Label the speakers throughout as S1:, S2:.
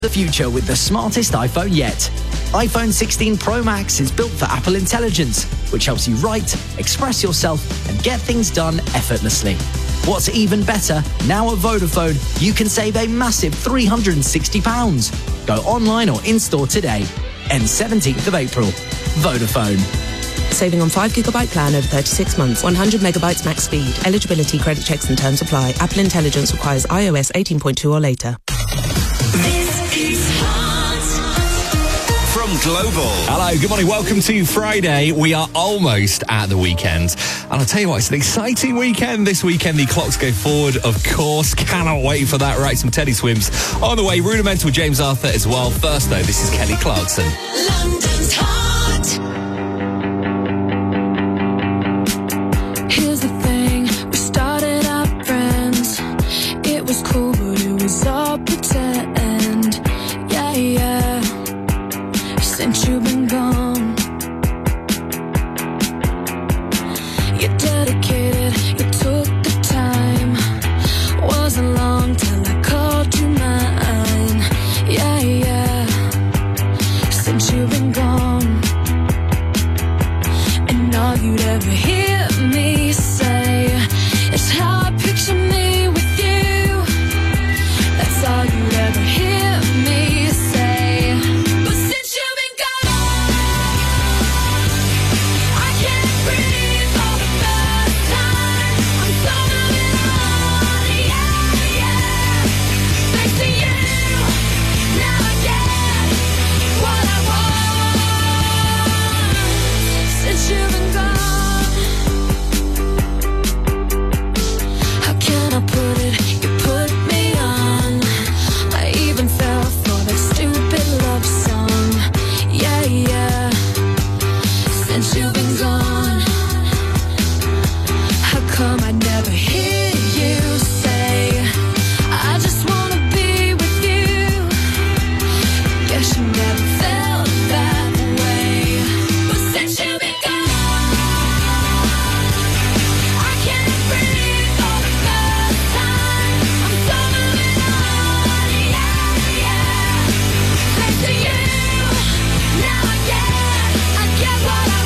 S1: The future with the smartest iPhone yet. iPhone 16 Pro Max is built for Apple Intelligence, which helps you write, express yourself, and get things done effortlessly. What's even better, now at Vodafone, you can save a massive £360. Go online or in-store today. Ends 17th of April. Vodafone.
S2: Saving on 5GB plan over 36 months. 100 megabytes max speed. Eligibility, credit checks and terms apply. Apple Intelligence requires iOS 18.2 or later.
S3: From Global.
S4: Hello, good morning. Welcome to Friday. We are almost at the weekend. And I'll tell you what, it's an exciting weekend this weekend. The clocks go forward, of course. Cannot wait for that. Right, some Teddy Swims on the way. Rudimental James Arthur as well. First, though, this is Kelly Clarkson.
S5: London's hot.
S6: Here's the thing, we started out friends. It was cool, but it was all pretend. Yeah, yeah. Since you've been gone, you're dedicated, you took the time. Wasn't long till I called you mine. Yeah, yeah. Since you've been gone, and all you'd ever hear me say is how I picture me with you. That's all you'd ever hear me say. But since you've been gone, I can't breathe for the first time. I'm so moving on, yeah, yeah. Thanks to you, now I get what I want. Since you've been gone, how can I put it? You put me on. I even fell for that stupid love song. Yeah, yeah. Since you've been gone, how come I never hear you say, I just wanna be with you? Guess you never felt that way. But since you've been gone, I can't breathe for the first time. I'm so moving on, yeah, yeah. Thanks to you, now I get what I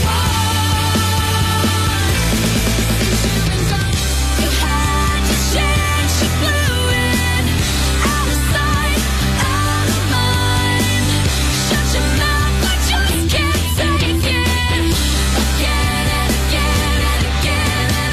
S6: want. Since you've been gone, you had your chance, you blew it. Out of sight, out of mind. Shut your mouth, I just can't take it. Again and again and again and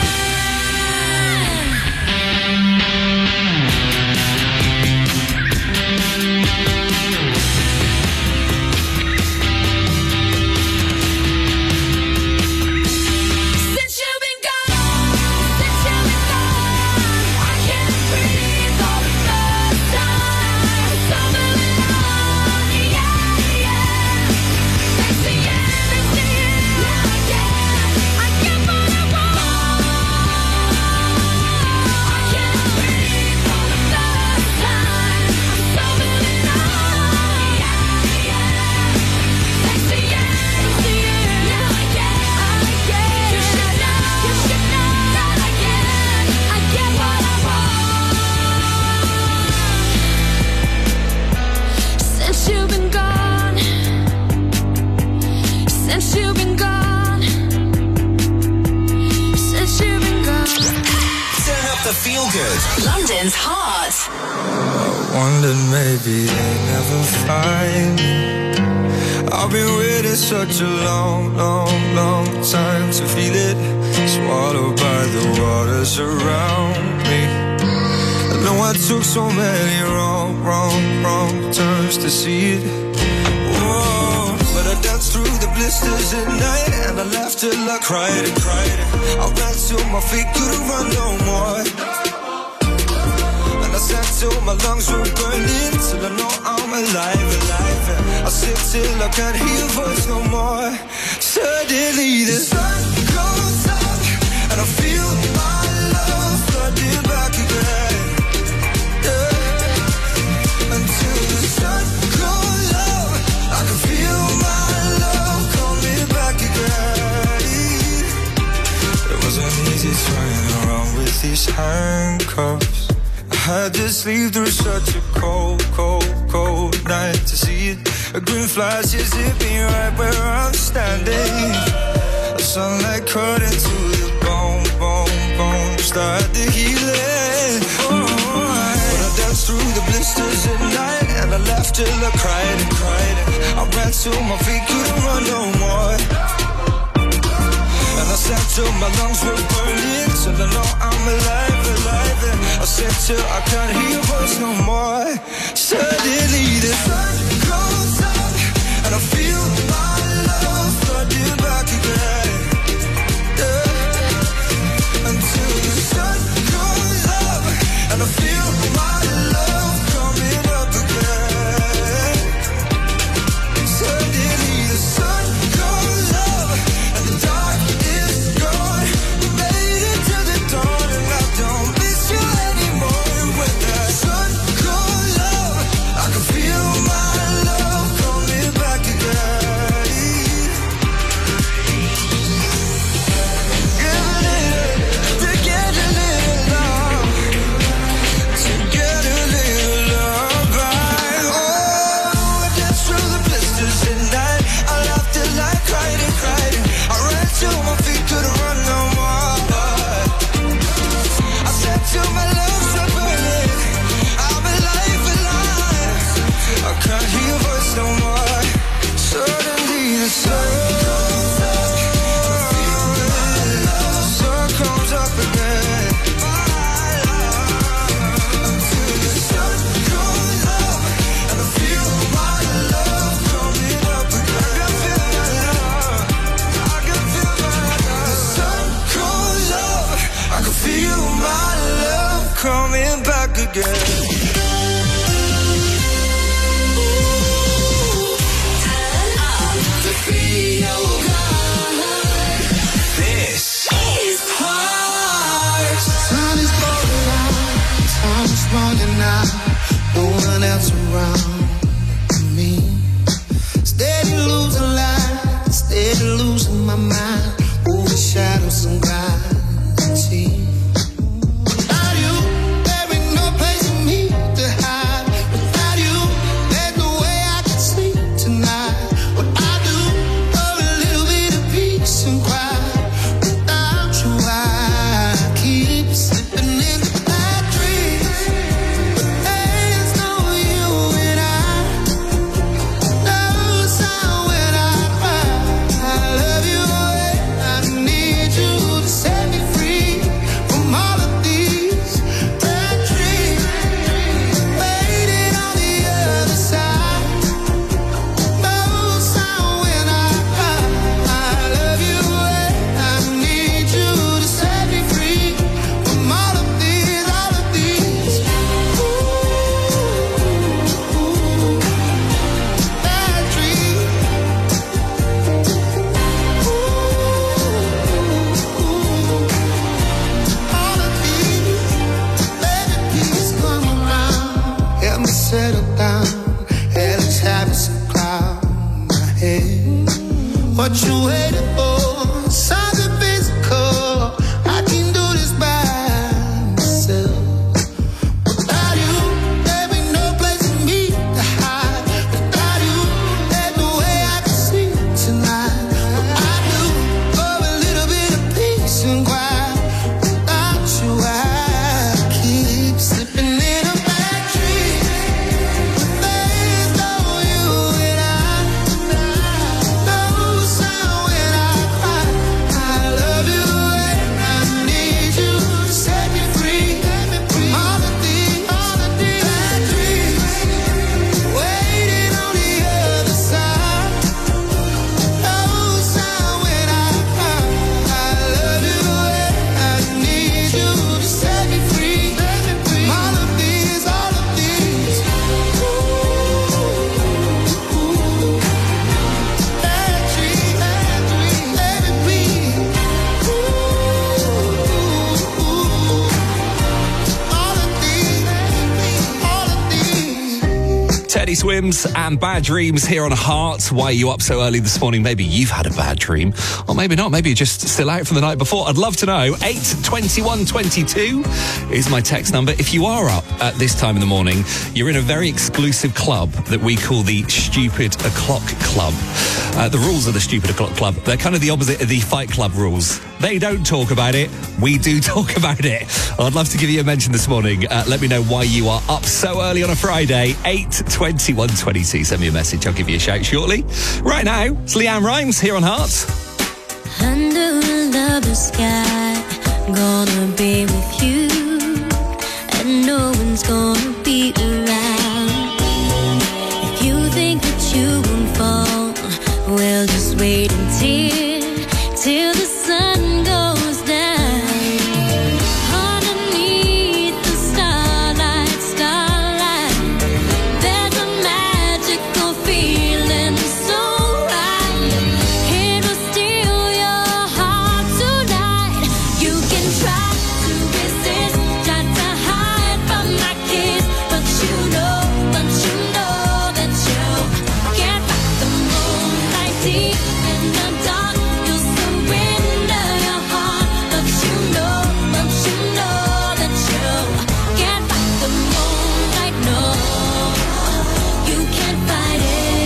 S6: Since you've been gone, since you've been gone, I can't breathe for the first time. I'm so moving on, yeah, yeah. Thanks to you, now I get what I want. I can't breathe for the first time. I'm so moving on, yeah, yeah. Thanks to you, now I get. You should know that I get what I want. Since you've been gone, since you've been gone, since you've been gone.
S3: Turn up the feel good.
S5: London's hot.
S7: Wondered maybe they never find me. I've been waiting such a long, long, long time to feel it. Swallowed by the waters around me. I know I took so many wrong turns to see it. Whoa, but I danced through the blisters at night, and I laughed till I cried and cried. I ran till my feet couldn't run no more. And I sang till my lungs were burning, till I know I'm alive. I sing till I can't hear your voice no more. Suddenly the sun goes up, and I feel my love flooding back again. Yeah. Until the sun goes up, I can feel my love coming back again. It wasn't easy trying around with these handcuffs. I had to sleep through such a cold, cold, cold night to see it. A green flash is hit me right where I'm standing. The sunlight cut into the bone, bone, bone. Start the healing. Oh, I danced through the blisters at night, and I laughed till I cried and cried. I ran till my feet couldn't run no more. And I sang till my lungs were burning, till I know I'm alive, alive. And I said till I can't hear your voice no more. Suddenly the sun goes up, and I feel my love flooding back again. Yeah. Until the sun goes up, and I feel my love coming up again. Suddenly the sun goes up, and the dark is gone. We made it to the dawn, and I don't miss you anymore. When the sun goes up, I can feel my love coming back again. To get a little love, to get a little love back. Oh, I danced through the blisters at night. I laughed till I cried and cried. I ran till my feet couldn't run no more. I said till my lungs were burning, I'm alive, alive. I can't hear your voice no more. Suddenly the sun comes up, the sun comes up again. Until the sun goes up, and I feel my love coming up again. I can feel my love, I can feel my love. The sun goes up, I can feel my love coming back again.
S5: To feel good.
S3: This
S5: Is Heart.
S8: Sun is going out, time is running out, no one else around me. Steady losing light, steady losing my mind, over shadows and gravity. Without you, there ain't no place for me to hide. Without you, there's no way I can sleep tonight. What I do for a little bit of peace and quiet. Without you, I keep slipping into bad dreams. But there's no you and I. No sound when I cry. I love you and I need you to set me free from all of these bad dreams. Waiting on the other side. No sound when I cry. I love you and I need you to set me free from all of these bad dreams. All of these baby, please come around. Help me settle down. Hey, let's have some cloud in my head. What you waiting for? Something physical. I can do this by myself. Without you, there ain't no place for me to hide. Without you, there's no way I can sleep tonight. What I do for a little bit of peace and quiet. Without you, I keep slipping in a bad dream. There's no you and I. No sound when I
S4: Teddy Swims and Bad Dreams here on Heart. Why are you up so early this morning? Maybe you've had a bad dream, or maybe not. Maybe you're just still out from the night before. I'd love to know. 82122 is my text number. If you are up at this time in the morning, you're in a very exclusive club that we call the Stupid O'Clock Club. The rules of the Stupid O'Clock Club, they're kind of the opposite of the Fight Club rules. They don't talk about it. We do talk about it. I'd love to give you a mention this morning. Let me know why you are up so early on a Friday. 82122. Send me a message. I'll give you a shout shortly. Right now, it's Leanne Rimes here on Heart.
S6: Under the sky, I'm gonna be with you, and no one's gonna be around. If you think that you won't fall, well, just wait till the sun goes down. Underneath the starlight, there's a magical feeling so right. It will steal your heart tonight. You can try to resist, try to hide from my kiss, but you know that you can't fight the moonlight deep in the dark. You'll surrender your heart, but you know that you can't fight the moonlight. No, you can't fight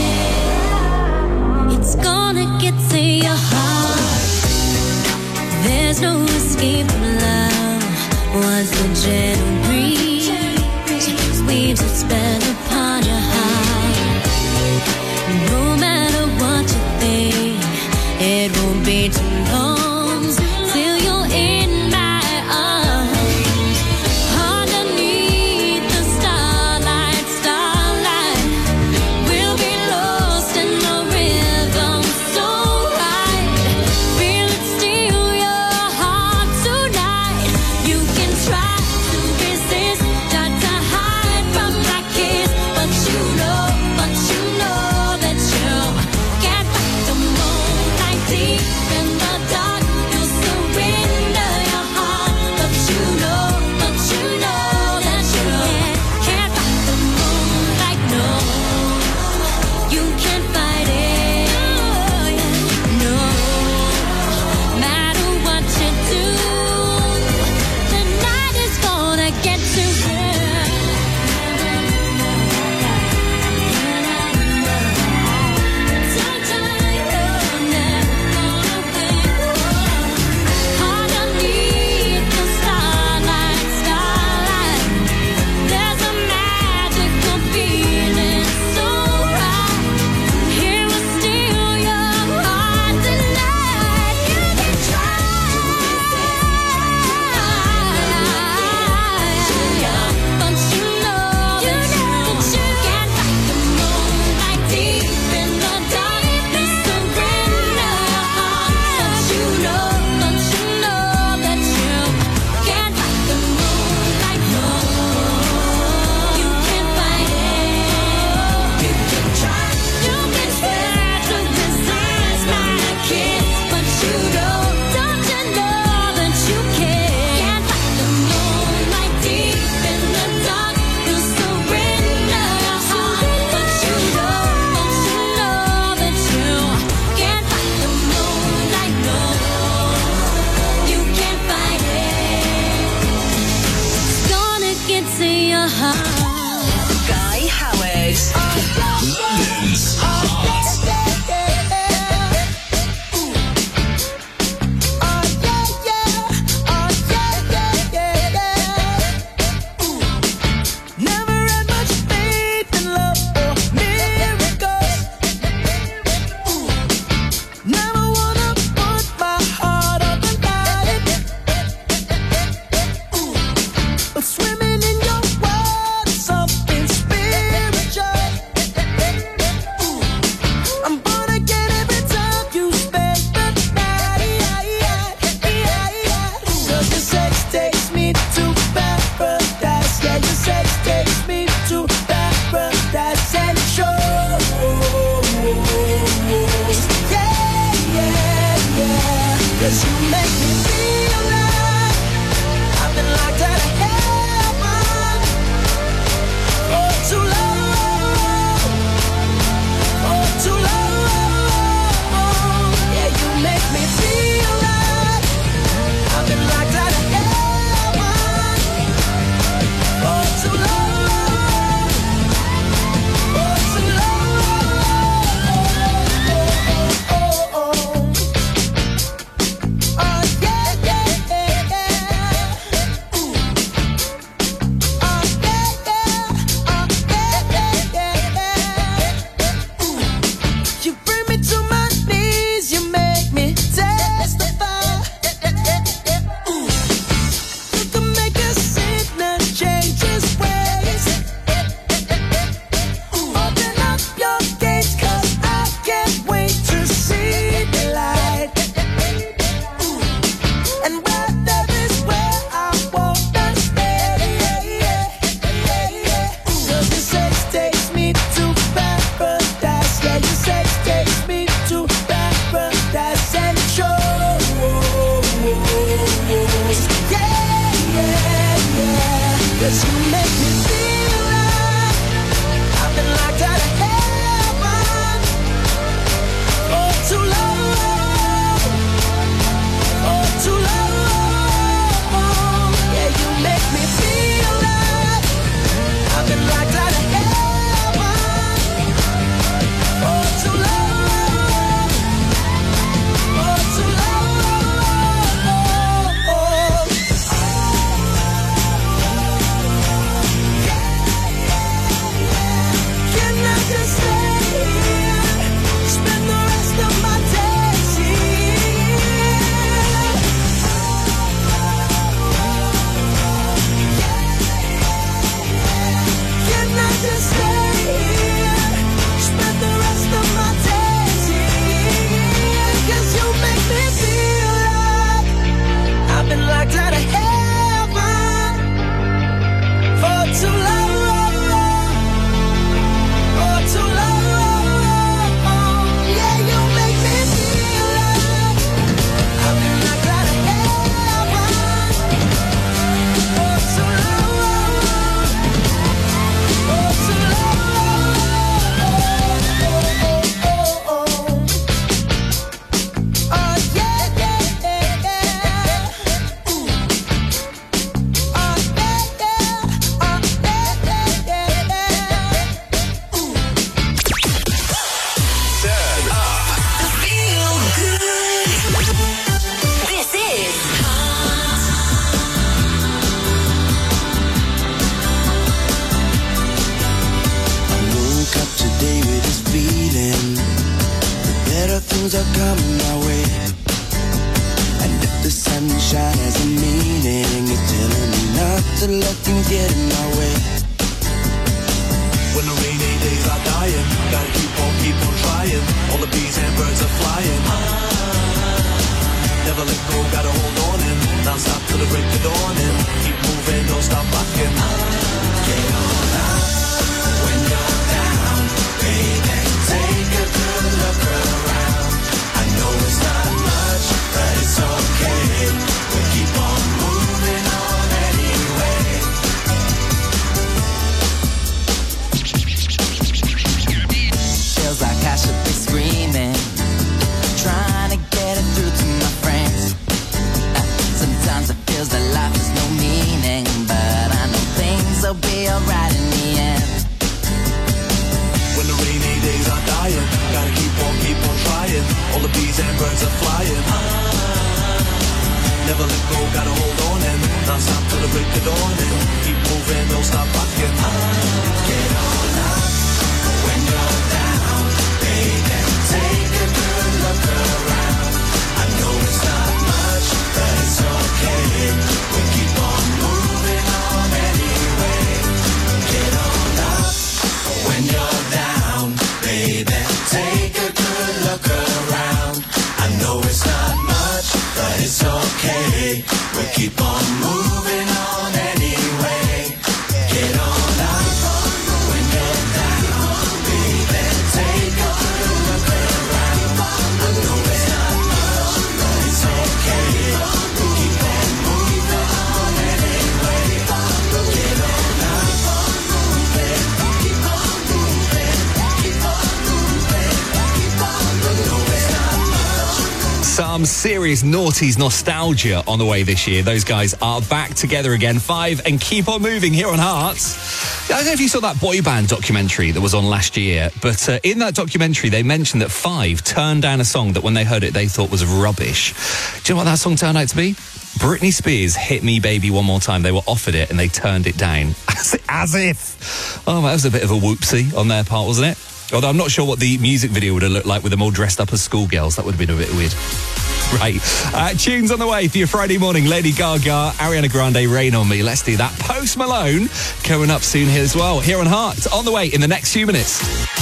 S6: it. It's gonna get to your heart. There's no escape from love. Once the gentle breeze weaves its spell upon your heart, no matter what you think, it won't be too long till you're in my arms. Underneath the starlight, we'll be lost in the rhythm so right. Feel it steal your heart tonight. You can try to resist.
S8: are coming my way. And if the sunshine has a meaning, it's telling me not to let things get in my way.
S9: When the rainy days are dying, gotta keep on trying. All the bees and birds are flying. Never let go, gotta hold on in. Now stop till the break of dawn in. Keep moving, don't stop rocking. Get on up when you're down, baby. Take a good look around. I know it's not much, but it's okay. We'll keep on moving on anyway.
S10: Feels like I should be screaming, trying to get it through to my friends. Sometimes it feels that life has no meaning, but I know things will be alright in the end.
S9: When the rainy days are dying, gotta keep on trying. All the bees and birds are flying. Never let go, gotta hold on in. Not stop till the break of dawn in. Keep moving, don't stop rocking. Get on up when you're down, baby. Take a good look around. I know it's not much, but it's okay. We'll keep on moving on anyway. Get on up when you're down, baby. Take a good look around. I know it's not much, but it's okay. We'll keep on moving on anyway. Get on up when you're down, baby. Take a good look around. I know it's not much, but it's okay. We'll keep on moving on anyway. Get on up, moving, keep on moving, keep on moving, keep on moving.
S4: Some serious noughties nostalgia on the way this year. Those guys are back together again. Five and keep on moving here on Hearts. I don't know if you saw that boy band documentary that was on last year, but in that documentary they mentioned that Five turned down a song that when they heard it they thought was rubbish. Do you know what that song turned out to be? Britney Spears' Hit Me Baby One More Time. They were offered it and they turned it down. As if. Oh, that was a bit of a whoopsie on their part, wasn't it? Although I'm not sure what the music video would have looked like with them all dressed up as schoolgirls. That would have been a bit weird. Right. Tunes on the way for your Friday morning. Lady Gaga, Ariana Grande, Rain on Me. Let's do that. Post Malone coming up soon here as well. Here on Heart. On the way in the next few minutes.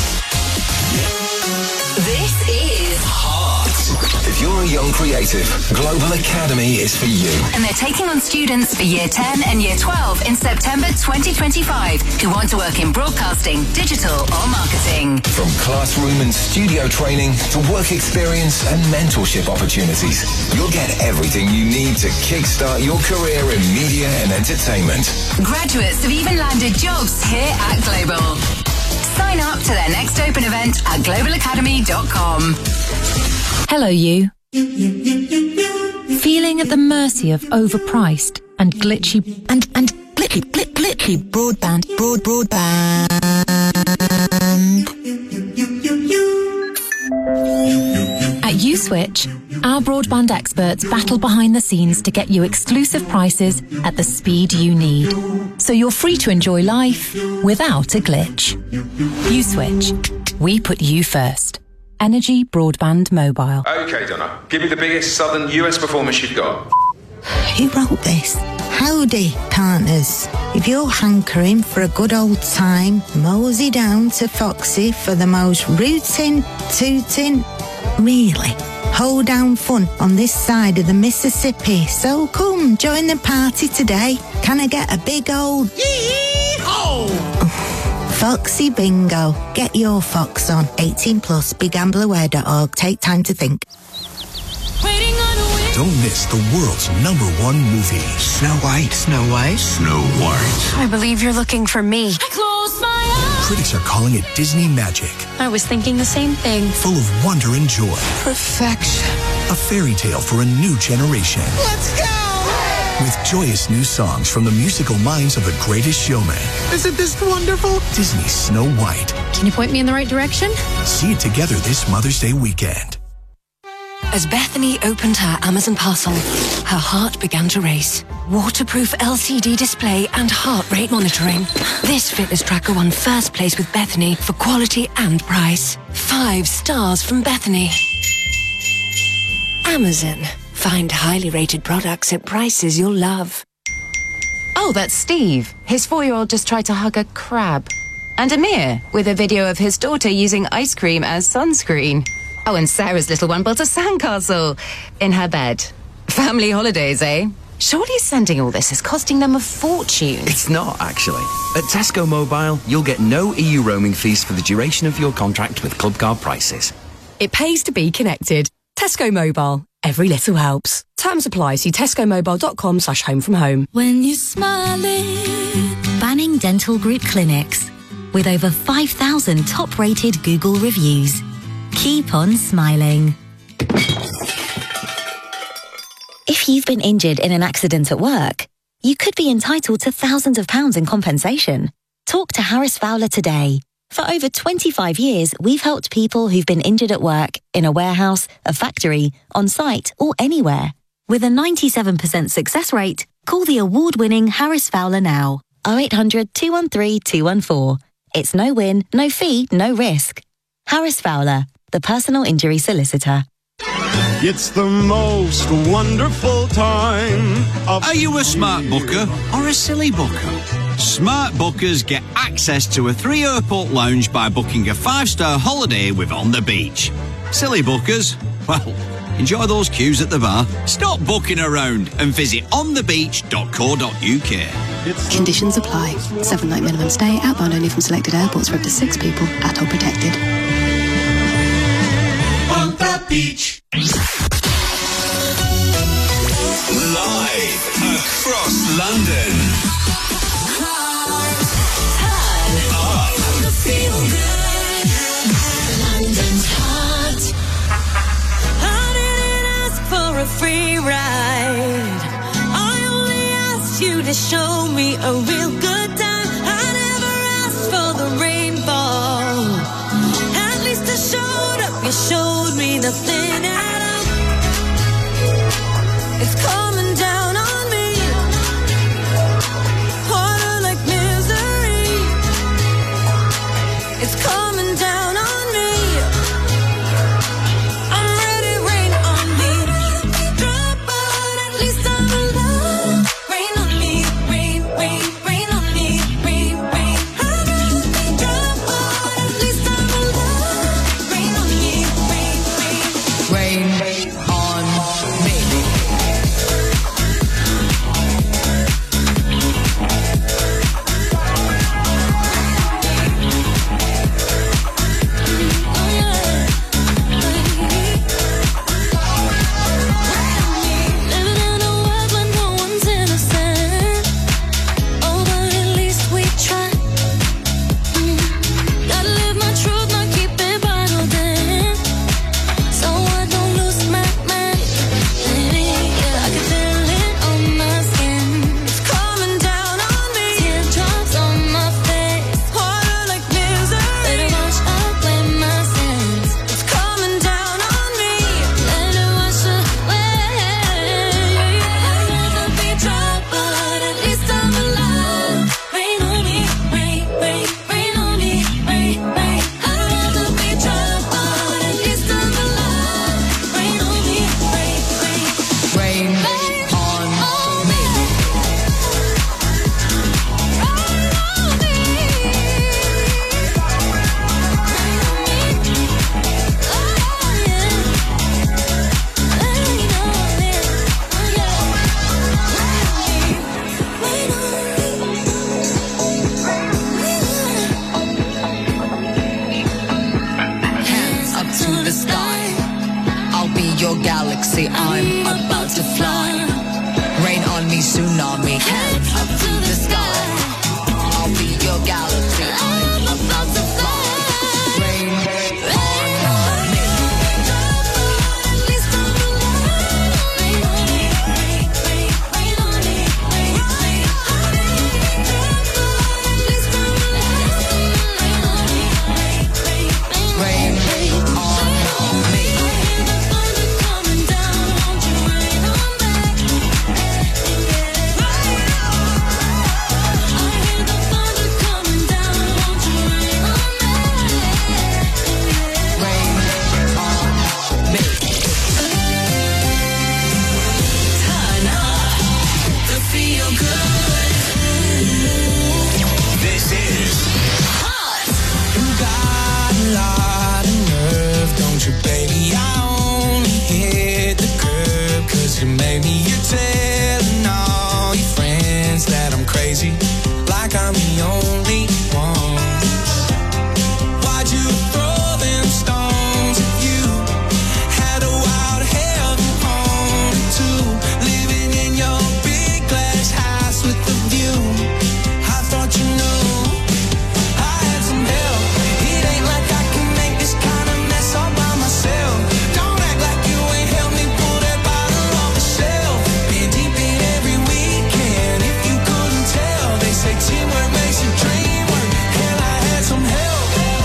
S5: This is
S3: If you're a young creative, Global Academy is for you.
S11: And they're taking on students for Year 10 and Year 12 in September 2025 who want to work in broadcasting, digital or marketing.
S3: From classroom and studio training to work experience and mentorship opportunities, you'll get everything you need to kickstart your career in media and entertainment.
S11: Graduates have even landed jobs here at Global. Sign up to their next open event at globalacademy.com.
S12: Hello, you. Feeling at the mercy of overpriced and glitchy broadband. At USwitch, our broadband experts battle behind the scenes to get you exclusive prices at the speed you need, so you're free to enjoy life without a glitch. USwitch, we put you first. Energy Broadband Mobile.
S13: Okay, Donna, give me the biggest southern US performance you've got.
S14: Who wrote this? Howdy, partners. If you're hankering for a good old time, mosey down to Foxy for the most rootin', tootin', really hoedown fun on this side of the Mississippi. So come, join the party today. Can I get a big old yee-haw? Foxy Bingo. Get your fox on. 18 plus, begambleaware.org. Take time to think.
S15: Don't miss the world's #1 movie.
S16: Snow White. Snow White.
S15: Snow White.
S17: I believe you're looking for me.
S6: I close my eyes.
S15: Critics are calling it Disney magic.
S17: I was thinking the same thing.
S15: Full of wonder and joy.
S16: Perfection.
S15: A fairy tale for a new generation.
S16: Let's go!
S15: With joyous new songs from the musical minds of The Greatest Showman.
S16: Isn't this wonderful?
S15: Disney's Snow White.
S17: Can you point me in the right direction?
S15: See it together this Mother's Day weekend.
S18: As Bethany opened her Amazon parcel, her heart began to race. Waterproof LCD display and heart rate monitoring. This fitness tracker won first place with Bethany for quality and price. 5 stars from Bethany. Amazon. Find highly rated products at prices you'll love.
S19: Oh, that's Steve. His 4-year-old just tried to hug a crab. And Amir, with a video of his daughter using ice cream as sunscreen. Oh, and Sarah's little one built a sandcastle in her bed. Family holidays, eh? Surely sending all this is costing them a fortune.
S20: It's not, actually. At Tesco Mobile, you'll get no EU roaming fees for the duration of your contract with Club Card Prices.
S18: It pays to be connected. Tesco Mobile. Every little helps. Terms apply. See tescomobile.com/home from home.
S12: When you're smiling. Banning Dental Group Clinics. With over 5,000 top-rated Google reviews. Keep on smiling. If you've been injured in an accident at work, you could be entitled to thousands of pounds in compensation. Talk to Harris Fowler today. For over 25 years, we've helped people who've been injured at work, in a warehouse, a factory, on site, or anywhere. With a 97% success rate, call the award-winning Harris Fowler now. 0800 213 214. It's no win, no fee, no risk. Harris Fowler, the personal injury solicitor.
S21: It's the most wonderful time. Are you a smart booker or a silly booker? Smart bookers get access to a 3-airport lounge by booking a 5-star holiday with On the Beach. Silly bookers, well, enjoy those queues at the bar. Stop booking around and visit onthebeach.co.uk.
S22: Conditions apply. 7-night minimum stay, outbound only from selected airports for up to 6 people, ATOL protected.
S5: On the beach.
S3: Live across London.
S5: Feel good. London's hot.
S6: I didn't ask for a free ride. I only asked you to show me a real good time. I never asked for the rainfall. At least I showed up. You showed me nothing at all. It's coming down on me. Harder like misery. It's coming down on me. I'm ready, rain on me. Drop, but at least I'm alive. Rain on me, rain, rain, rain on me, rain, rain. I'm ready, drop, but at least I'm alive. Rain on me, rain, rain.
S19: Rain on me.
S6: Living in a world where no one's innocent. Oh, but at least we try. Gotta live my truth, not keep it bottled in. So I don't lose my mind. Yeah, I can feel it on my skin. It's coming down on me. Teardrops on my face. Harder like misery. Let it wash away my sins. It's coming down on me. Let it wash away. I'd rather be dry, but at least I'm alive. Rain on me, rain, rain, rain on me, rain, rain. I'd rather be dry, but at least I'm alive. Rain on me, rain, rain.
S19: Rain on me.
S23: Hands up to the sky. I'll be your galaxy. I'm about to fly. Rain on me, tsunami. Hands up to the sky. I'll be your galaxy. I'm about to fly. Rain on me. Rain on me.
S6: Coming down, won't you rain on back?
S8: told you, baby, I only hit the curb 'cause you made me. You're telling all your friends that I'm crazy, like I'm the only one. Why'd you throw them stones at you? Had a wild heaven home too, living in your big glass house with the view. I thought you knew I had some help. It ain't like I can make this kind of mess all by myself. Don't act like you ain't helped me pull that bottle off the shelf. Been deep in every weekend. If you couldn't tell, they say teamwork makes the dream work. Hell, I had some help.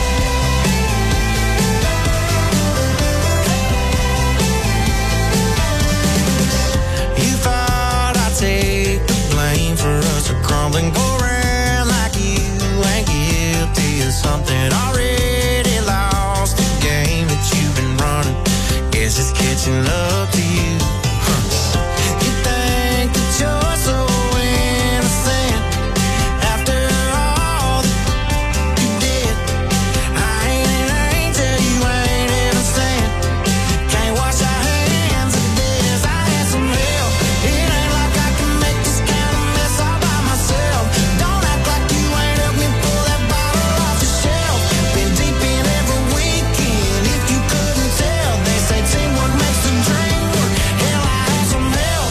S8: You thought I'd take the blame for us to crumble and go around like you ain't guilty of something. Already lost the game that you've been running. Guess it's catching up to you. You think that you're so innocent after all that you did. I ain't an angel, you ain't innocent. Can't wash our hands of this. I had some help. It ain't like I can make this kind of mess all by myself. Don't act like you ain't helped me pull that bottle off the shelf. Been deep in every weekend. If you couldn't tell, they say teamwork makes the dream work. Hell, I had some help.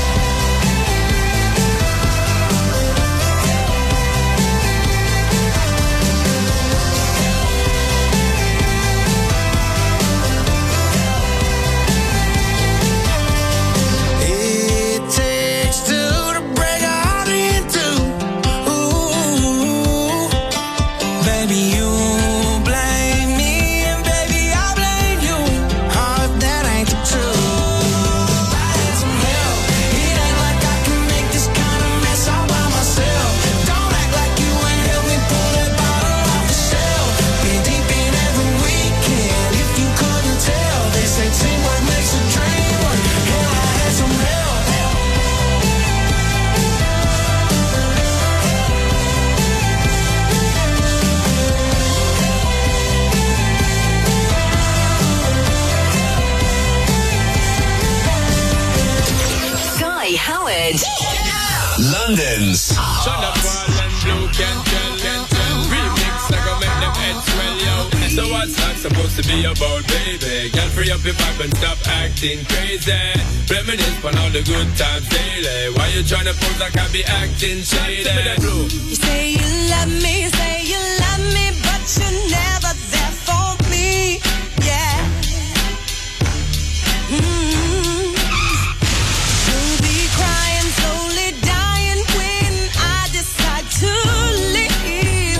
S8: It takes two to break a heart in two. Ooh, baby, you blame me, and baby, I blame you. Oh, if that ain't the truth. I had some help. It ain't like I can make this kind of mess all by myself. Don't act like you ain't helped me pull that bottle off the shelf. Been deep in every weekend. If you couldn't tell, they say teamwork makes a dream work. Hell, I had some help.
S11: Guy Howard.
S3: London's
S1: Remix, I go make them heads swell, yo. So what's that supposed to be about, baby? Girl, free up your vibe and stop acting crazy. Reminisce on all the good times daily. Why you tryna pose like I be acting shady?
S6: You say you love me, but you're never there for me. Yeah. You'll be crying, slowly dying when I decide to leave.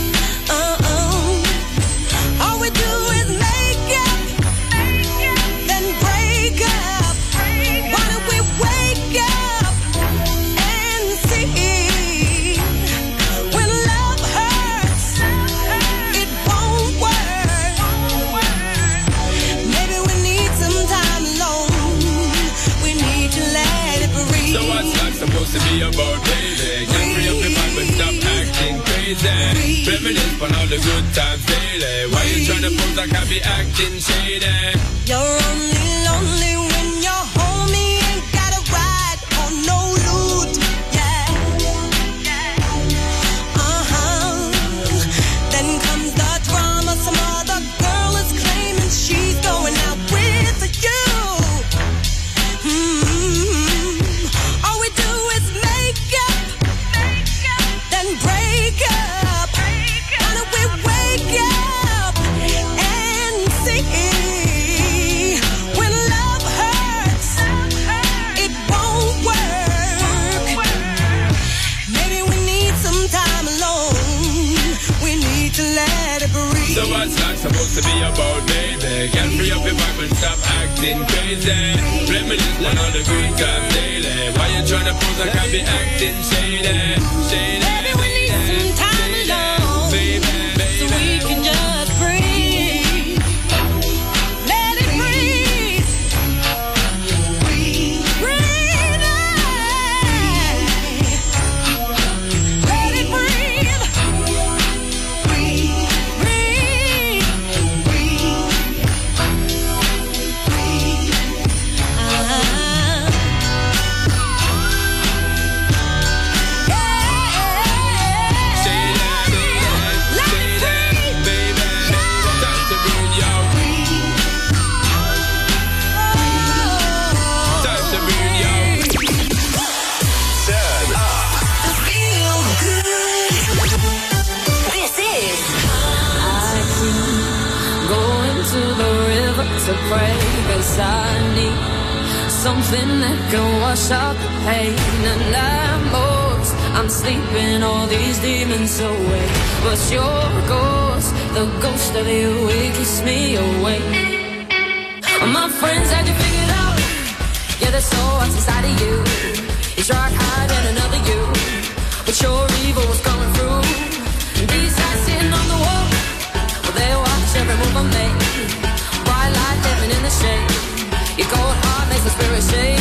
S6: All we do is make up, then break up. Why don't we wake up and see? When love hurts, it won't work. Maybe we need some time alone. We need to let it breathe.
S1: So what's that supposed to be about, baby? Girl, free up your vibe and stop acting crazy. Reminisce on all the good times daily. Why you tryna pose like I be acting shady?
S6: You're only lonely when you're home. You ain't got a ride or no loot. Yeah. Then comes the drama. Some other girl is claiming she's going out with you. All we do is make up, then break up. Why don't we wake up and see? When love hurts, it won't work. Maybe we need some time alone. We need to let it breathe.
S1: So what's that supposed to be about, baby? Girl, free up your vibe and stop acting crazy. Reminisce on all the good times daily. Why you tryna pose like I be acting shady? Shady.
S6: Maybe we need some time alone,
S1: baby,
S6: so we can just breathe. Let it breathe. Breathe out. Let it breathe. Breathe. to the river to pray, 'cause I need something that can wash out the pain. And I'm sleeping all these demons away, but your ghost, the ghost of you, it keeps me awake. My friends had you figured out, yeah, there's so much inside of you. You tried hiding another you, but your evil was coming through. And these eyes sitting on the wall, well, they watch every move I make. Bright light living in the shade, your cold heart makes the spirit shake.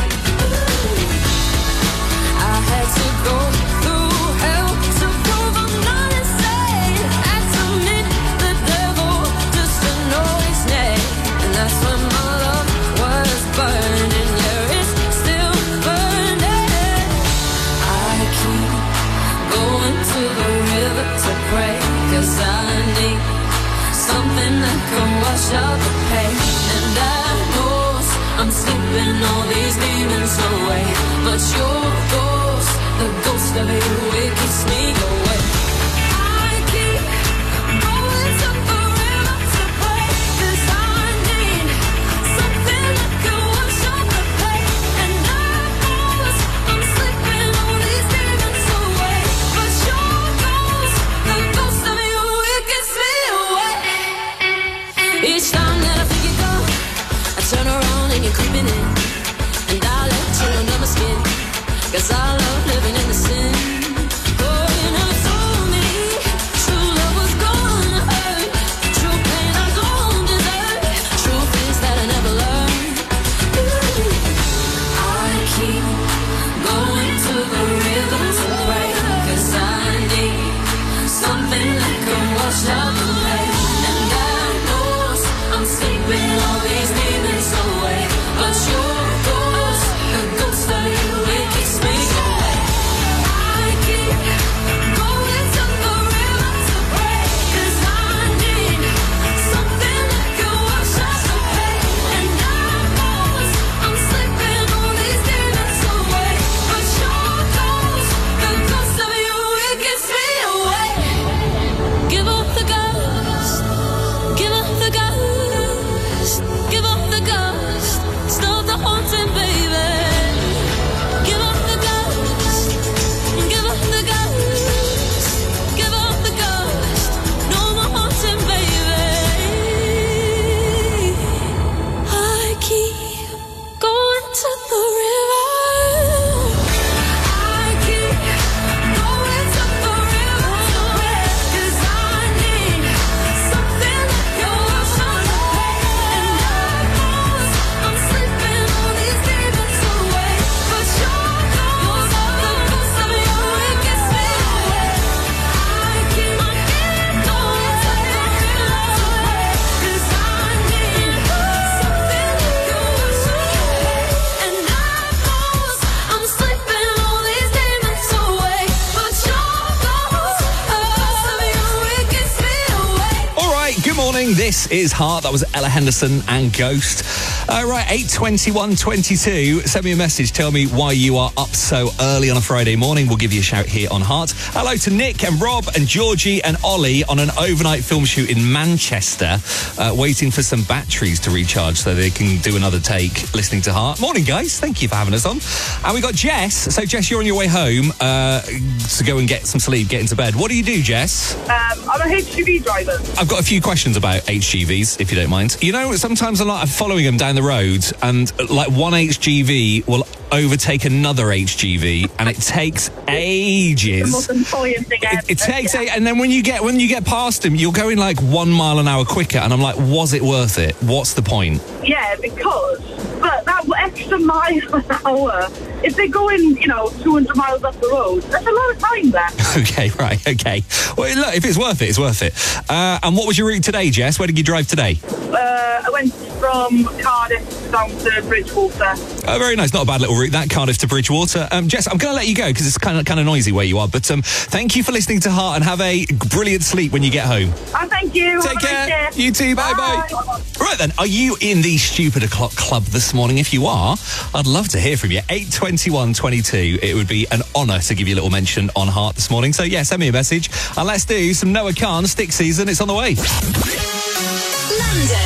S6: I had to go through hell to prove I'm not insane. Had to meet the devil just to know his name. And that's when my love was burning. Yeah, it's still burning. I keep going to the river to pray, 'cause I need something that can wash out the pain. And I know I'm sleeping all these demons away, but your ghost, the ghost of you, it keeps me away. I keep going to the river to pray, 'cause I need something that can wash out the pain. And I know I'm sleeping all these demons away, but your ghost, the ghost of you, it keeps me away. Each time that I think you go, I turn around and you're creeping in, and I let you under my skin, 'cause I love living in the sin. Oh, you never told me true love was gonna hurt, true pain I don't deserve, true things that I never learned. I keep going to the river to pray, 'cause I need something that can wash out the pain. And I know I'm sleeping all these demons away, but your ghost, the ghost of you, it keeps me away. I keep going to the river to pray, 'cause I need something that can wash out the pain. And I know I'm sleeping all these demons away, but your ghost, the ghost of you, it keeps me away. Give up the ghost, give up the ghost, give up the ghost, stop the haunting, baby. Give up the ghost, give up the ghost, give up the ghost, no more haunting, baby. I keep going to the river. I keep going to the river to pray, 'cause I need something that can wash out the pain. And I know I'm sleeping all these demons away, but your ghost, the ghost of you, it gets me away. I keep going to the river to pray, 'cause I need something that can wash out the pain. And I know I'm sleeping all these demons away, but your ghost, the ghost of you, it gets me away.
S4: All right, good morning. This is Heart. That was Ella Henderson and Ghost. Right, 8:21:22. Send me a message. Tell me why you are up so early on a Friday morning. We'll give you a shout here on Heart. Hello to Nick and Rob and Georgie and Ollie on an overnight film shoot in Manchester, waiting for some batteries to recharge so they can do another take listening to Heart. Morning, guys. Thank you for having us on. And we got Jess. So, Jess, you're on your way home to go and get some sleep, get into bed. What do you do, Jess?
S2: I'm a HGV driver.
S4: I've got a few questions about HGVs, if you don't mind. You know, sometimes I'm following them down the road, and like one HGV will overtake another HGV, and it takes ages.
S2: The most annoying thing ever.
S4: It takes and then when you get past them, you're going like 1 mile an hour quicker, and I'm like, was it worth it? What's the point?
S2: Yeah, because that extra mile an hour, if they're going, 200 miles up the road, that's a lot of time there.
S4: Okay, right, okay. Well, look, if it's worth it, it's worth it. And what was your route today, Jess? Where did you drive today?
S2: I went from Cardiff down to Bridgewater.
S4: Oh, very nice. Not a bad little route, that, Cardiff to Bridgewater. Jess, I'm going to let you go because it's kind of noisy where you are. But thank you for listening to Heart, and have a brilliant sleep when you get home.
S2: Oh, thank you.
S4: Take care.
S2: Nice day.
S4: You too. Bye-bye. Right then, are you in the Stupid O'Clock Club this morning? If you are, I'd love to hear from you. 8:21:22. It would be an honour to give you a little mention on Heart this morning. So, yeah, send me a message. And let's do some Noah Khan Stick Season. It's on the way.
S11: London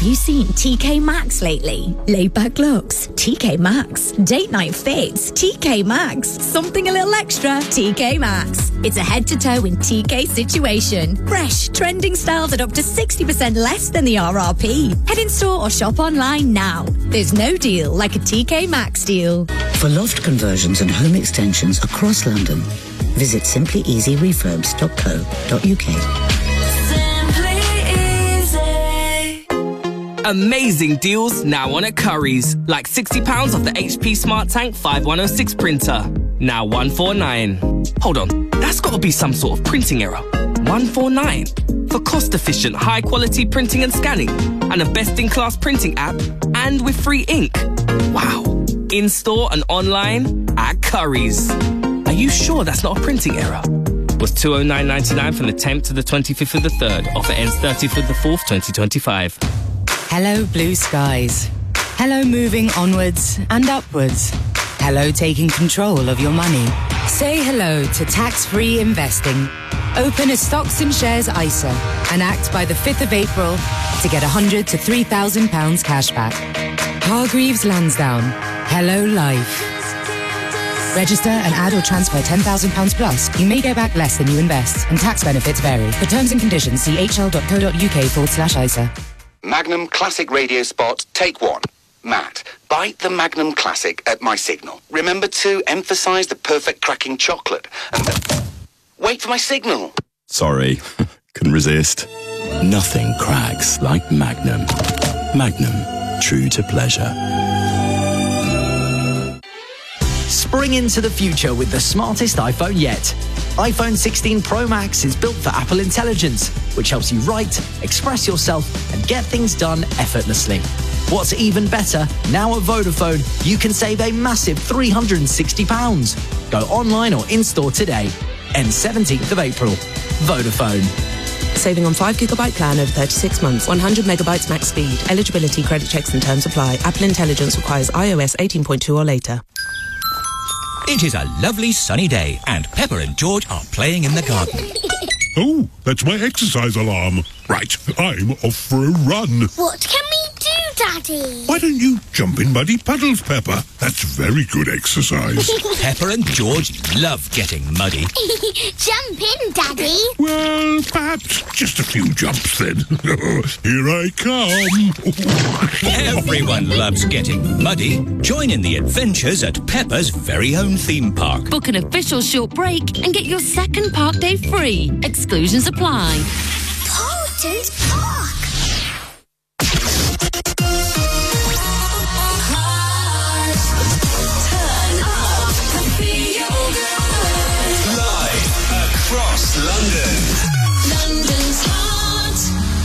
S7: you seen TK Maxx lately? Laid back looks, TK Maxx. Date night fits, TK Maxx. Something a little extra, TK Maxx. It's a head-to-toe in TK situation. Fresh, trending styles at up to 60% less than the RRP. Head in store or shop online now. There's no deal like a TK Maxx deal.
S9: For loft conversions and home extensions across London, visit simplyeasyrefurbs.co.uk.
S10: Amazing deals now on at Currys. Like £60 off the HP Smart Tank 5106 printer. Now £149. Hold on, that's got to be some sort of printing error. £149 for cost-efficient, high-quality printing and scanning, and a best-in-class printing app, and with free ink. Wow. In-store and online at Currys. Are you sure that's not a printing error? Was £209.99 from the 10th to the 25th of the 3rd. Offer ends 30th of the 4th, 2025.
S24: Hello, blue skies. Hello, moving onwards and upwards. Hello, taking control of your money. Say hello to tax-free investing. Open a stocks and shares ISA and act by the 5th of April to get £100 to £3,000 cash back. Hargreaves Lansdowne. Hello, life. Register and add or transfer £10,000 plus. You may get back less than you invest, and tax benefits vary. For terms and conditions, see hl.co.uk/ISA.
S25: Magnum Classic radio spot, take one. Matt, bite the Magnum Classic at my signal. Remember to emphasise the perfect cracking chocolate and wait for my signal.
S26: Sorry, couldn't resist. Nothing cracks like Magnum. Magnum, true to pleasure.
S27: Spring into the future with the smartest iPhone yet. iPhone 16 Pro Max is built for Apple Intelligence, which helps you write, express yourself, and get things done effortlessly. What's even better, now at Vodafone, you can save a massive £360. Go online or in-store today. Ends 17th of April. Vodafone.
S28: Saving on 5GB plan over 36 months. 100 megabytes max speed. Eligibility, credit checks and terms apply. Apple Intelligence requires iOS 18.2 or later.
S29: It is a lovely sunny day, and Pepper and George are playing in the garden.
S30: Oh, that's my exercise alarm. Right, I'm off for a run.
S6: What can we do, Daddy?
S30: Why don't you jump in muddy puddles, Pepper? That's very good exercise.
S29: Pepper and George love getting muddy.
S6: Jump in, Daddy.
S30: Well, perhaps just a few jumps then. Here I come.
S29: Everyone loves getting muddy. Join in the adventures at Pepper's very own theme park.
S31: Book an official short break and get your second park day free. Exclusions apply.
S6: Potent Park.
S3: Live across London.
S6: London's heart.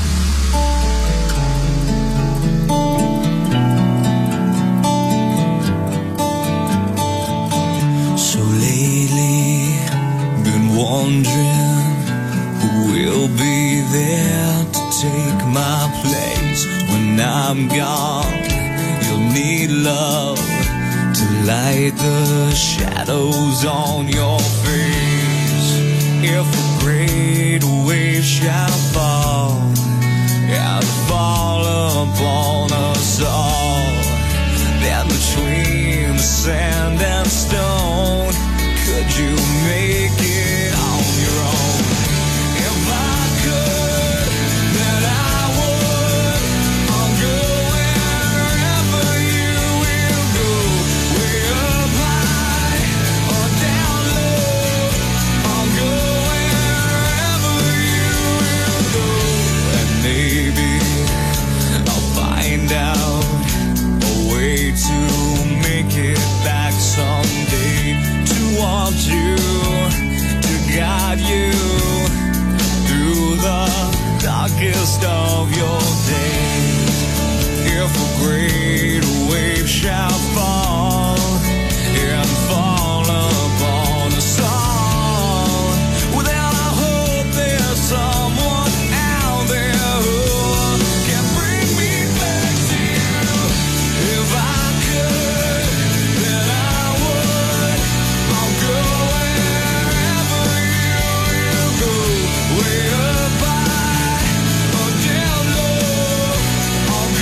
S8: So lately, been wondering who will be there to take my place when I'm gone. You'll need love to light the shadows on your face. If a great wave shall fall and fall upon us all, then between the sand and stone, could you make it on your own? If I could, then I would. I'll go wherever you will go, way up high or down low. I'll go wherever you will go, and maybe I'll find out a way to make it back someday, to want you, to guide you through the darkest of your days. If a great wave shall fall and fall upon us all, well then I hope there's someone out there who can bring me back to you. If I could, then I would. I'll go wherever you go, way up high or down low. I'll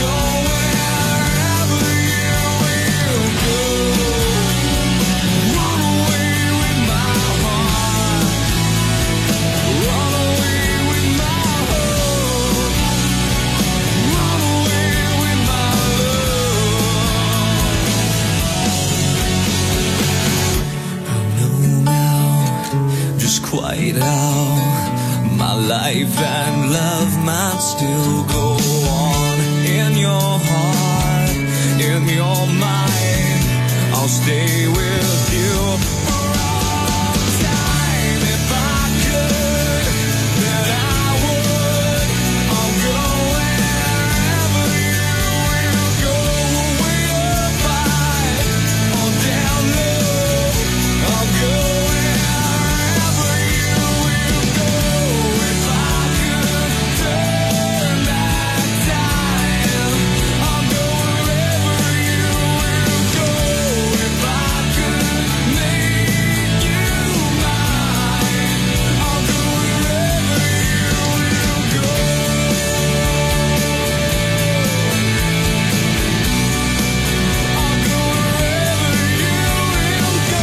S8: love might still go on in your heart, in your mind. I'll stay with you for all time. If I could, then I would. I'll go wherever you will go. Way up high or down low. I'll go wherever you will go. If I could turn back time, I'll go wherever you will go. If I could make you mine, I'll go wherever you will go. I'll go wherever you will go.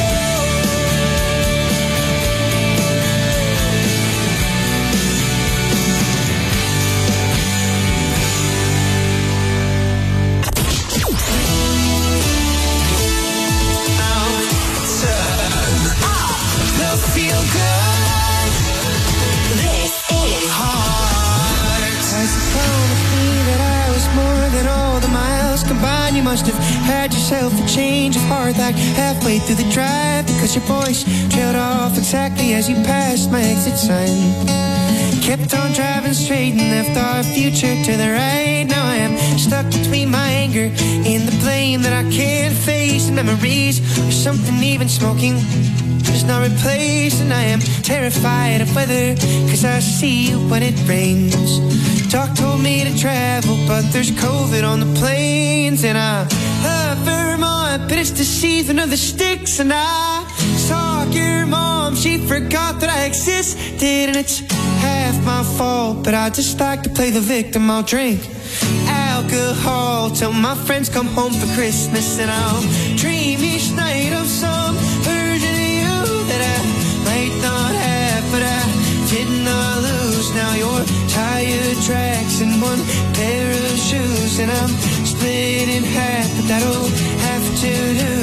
S8: They'll feel good. This is Heart.
S5: Has it come with me that I was more than all the miles combined? You must have had yourself a change of heart like halfway through the drive, because your voice trailed off exactly as you passed my exit sign. Kept on driving straight and left our future to the right. Now I am stuck between my anger and the blame that I can't face. The memories or something even smoking does not replace. And I am terrified of weather, cause I see you when it rains. Doc told me to travel, but there's COVID on the planes. And I love Vermont, but it's the season of the sticks. And I saw your mom, she forgot that I existed. And it's half my fault, but I just like to play the victim. I'll drink alcohol till my friends come home for Christmas. And I'll dream each night of some version of you that I might not have, but I did not lose. Now you're tire tracks and one pair of shoes, and I'm split in half, but that'll have to do.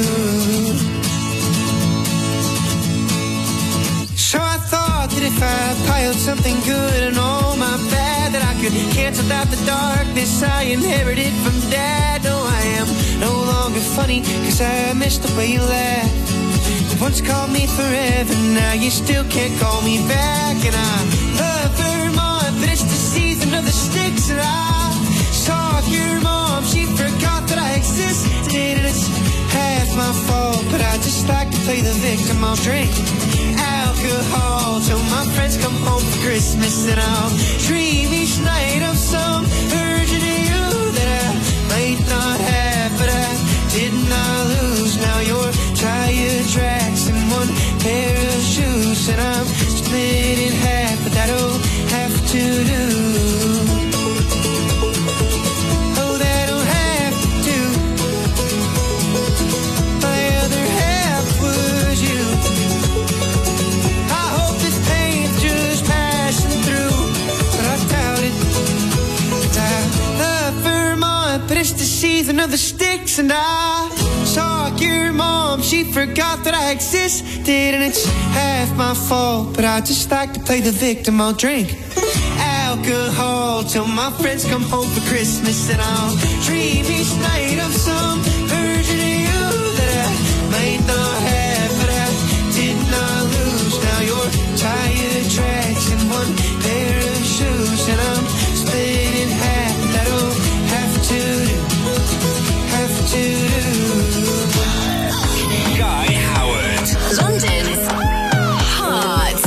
S5: So I thought that if I piled something good and all my bad, that I could cancel out the darkness I inherited from Dad. No, I am no longer funny, cause I missed the way you laughed. You once called me forever, now you still can't call me back. And I love Vermont, but it's the season of the sticks. And I saw your mom, she forgot that I existed. And it's half my fault, but I just like to play the victim. I'll drink alcohol till my friends come home for Christmas. And I'll dream each night of some version of you that I might not have, but I did not lose. Now you're tire tracks and one pair of shoes, and I'm split in half, but that'll have to do. Oh, that'll have to do. My other half was you. I hope this pain's just passing through, but I doubt it. I love Vermont, but it's the season of the sticks. And I saw your mom, she forgot that I existed. And it's half my fault, but I just like to play the victim. I'll drink alcohol till my friends come home for Christmas. And I'll dream each night of some version of you that I might not have, but I did not lose. Now you're tire tracks and one pair of shoes, and I'm split in half. That'll have to do, have to do.
S11: Guy Howard. London's Heart.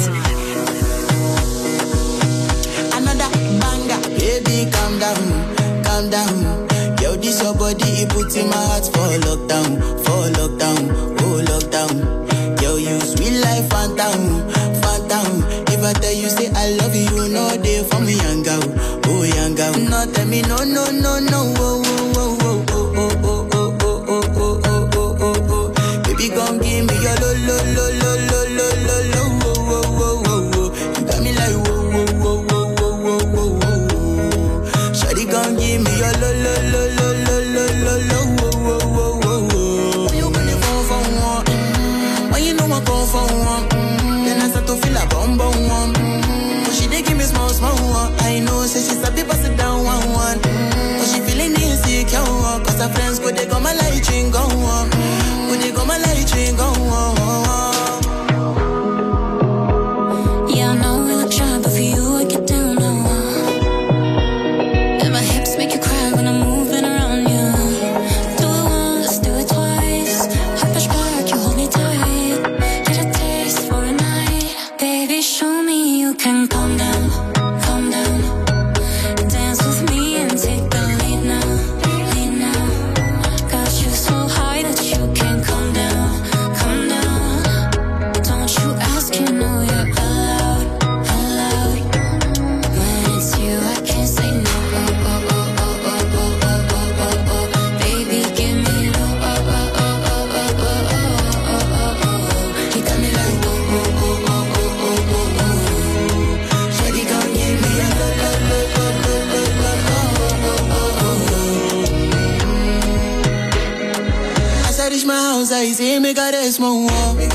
S12: Another banger. Baby, calm down, calm down. Yo, this your body, it puts in my heart for lockdown, oh lockdown. Yo, you sweet life, phantom, phantom. If I tell you, say I love you, no day for me, young girl, oh young girl. No, tell me, no, no, no, no, oh, oh, oh, oh, oh, oh, oh, oh, oh, oh, oh, oh, oh, oh. Baby, gon' give me your lo, lo, lo, lo, lo, lo, lo, lo, oh, oh, oh, oh, oh. You got me like, whoa, whoa, whoa, whoa, whoa, whoa, whoa, whoa. Shawty gon' give me your lo, lo, lo, lo, lo, lo, lo, lo, oh, oh, oh, oh, oh. When you gonna phone for one? When you know I go for one? Then I start to feel a bum bum one. But she dey give me small small one. I know I say, make her rest more.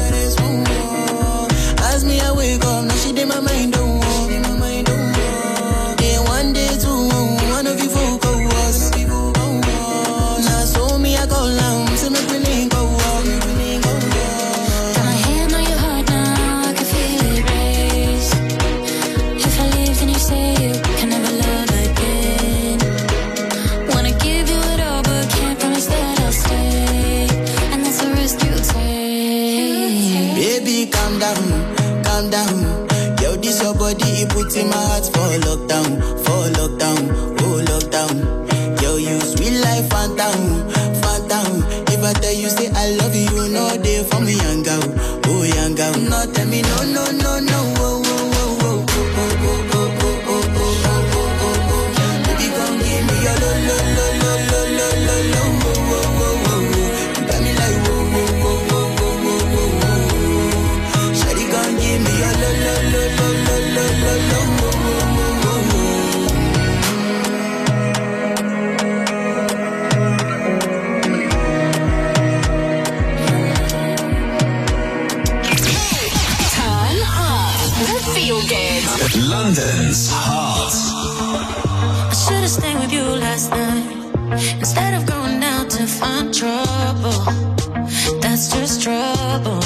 S12: As me, I wake up, now she did my mind, don't walk. Day one, day two, one of you folk go us. Now so me, I go down, so make me link go walk.
S6: Got my hand on your heart now, I can feel it race. If I leave, then you say you can never love again. Wanna give you it all, but can't promise that I'll stay. And that's the risk you take.
S12: Baby, calm down. Yo, this your body, it puts in my heart for lockdown, oh lockdown. Yo, you sweet life, phantom. If I tell you, say I love you, you know they for me, young girl, oh young girl. No, tell me no, oh. Baby, come give me your lo. You got me like whoa. Shawty, come give me your lo.
S3: London's Heart.
S6: I should've stayed with you last night instead of going out to find trouble. That's just trouble.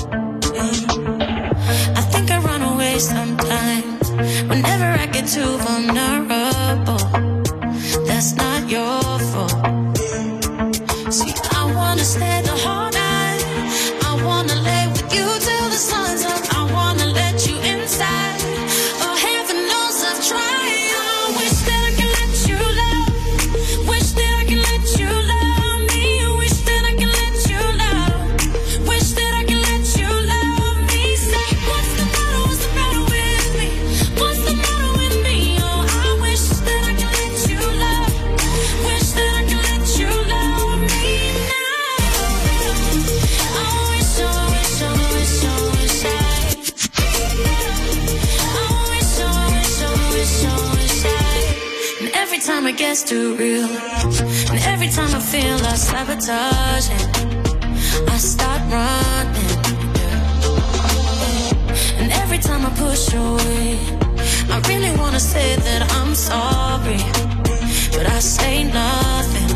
S6: I think I run away sometimes whenever I get too vulnerable. That's not your fault. See, I wanna stay the whole night. I wanna lay with you till the sun's up. I wanna let you inside. Oh, heaven knows I've tried. I wish that I could let you love. Wish that I could let you love me. Wish that I could let you love. Wish that I could let you love me. Say, what's the matter with me? What's the matter with me? Oh, I wish that I could let you love. Wish that I could let you love me now. I wish I. And every time it gets too real, and every time I feel I sabotage it, I start running. And every time I push away, I really wanna say that I'm sorry, but I say nothing.